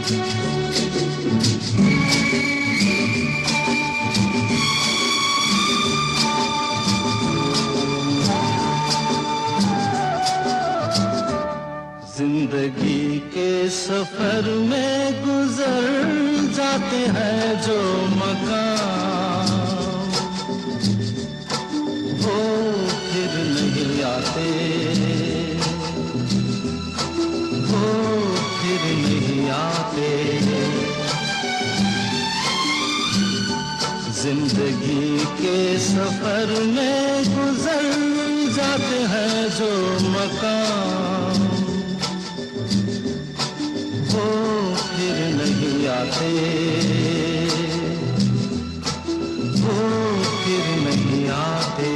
जिंदगी के सफर में गुजर जाते हैं जो मकाम, वो फिर नहीं आते, वो फिर नहीं आते। जिंदगी के सफर में गुजर जाते हैं जो मकाम, वो फिर नहीं आते, वो फिर नहीं आते।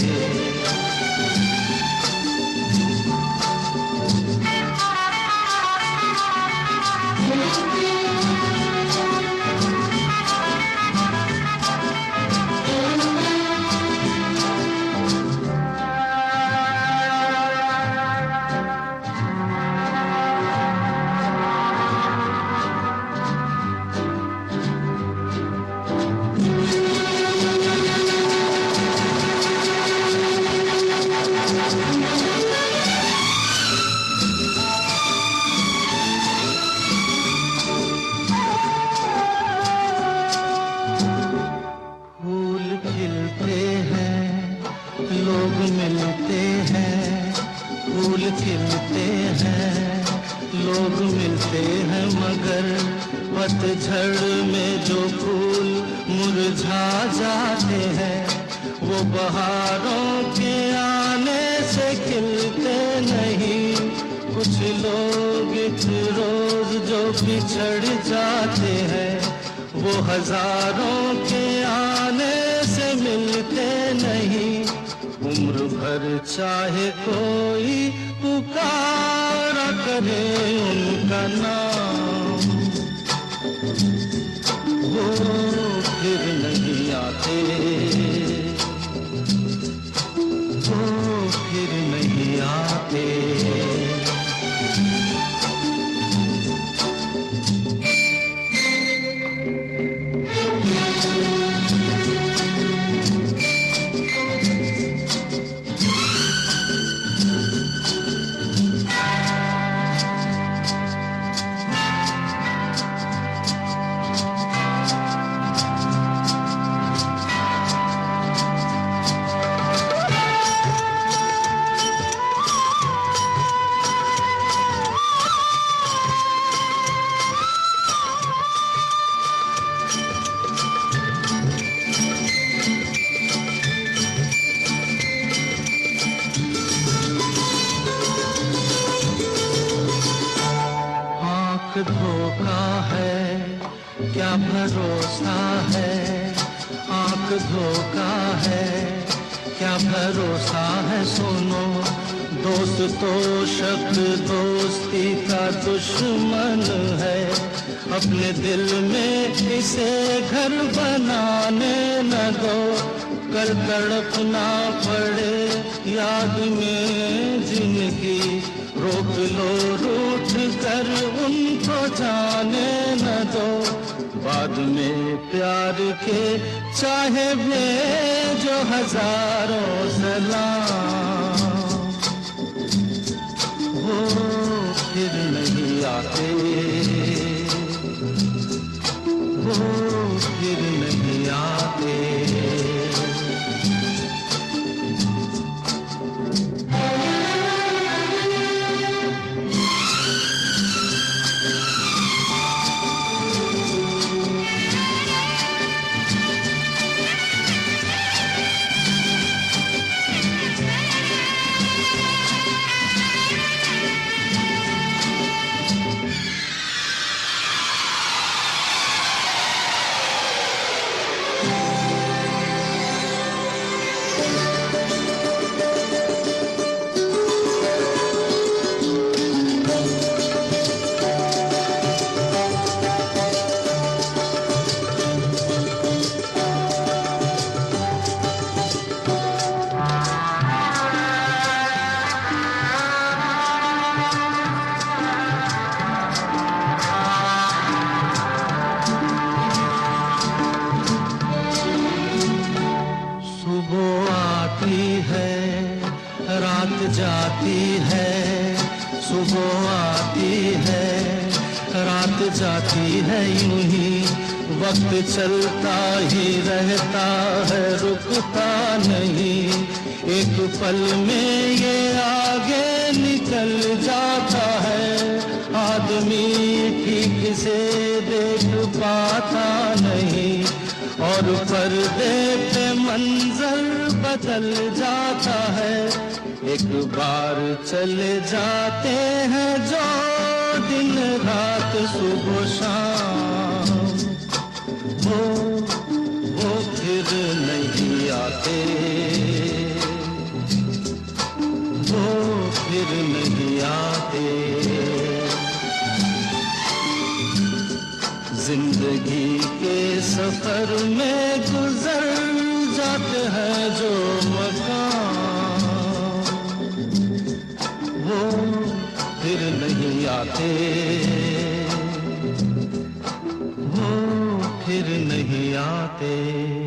लोग मिलते हैं, फूल खिलते हैं, लोग मिलते हैं, मगर पतझड़ में जो फूल मुरझा जाते हैं, वो बहारों के आने से खिलते नहीं। कुछ लोग एक रोज जो बिछड़ जाते हैं, वो हजारों के आने से मिलते नहीं। उम्र भर चाहे कोई पुकारा करे उनका नाम, वो फिर नहीं आते, वो फिर नहीं आते। धोखा है क्या भरोसा है, आंख धोखा है क्या भरोसा है। सुनो दोस्त तो शक दोस्ती का दुश्मन है, अपने दिल में इसे घर बनाने न दो। कल तड़पना पड़े याद में जिनकी, रोक लो रूठ कर उनको जाने न दो। बाद में प्यार के चाहे भेजो हजारों सलाम, वो फिर नहीं आते, वो फिर नहीं आते। जाती है यूं ही, वक्त चलता ही रहता है, रुकता नहीं। एक पल में ये आगे निकल जाता है, आदमी ठीक से देख पाता नहीं, और पर्दे पे मंजर बदल जाता है। एक बार चले जाते हैं जो दिन रात सुबह शाम, वो फिर नहीं आते, वो फिर नहीं आते। जिंदगी के सफर में गुजर जाते हैं जो मकाम, वो फिर नहीं आते, वो फिर नहीं आते।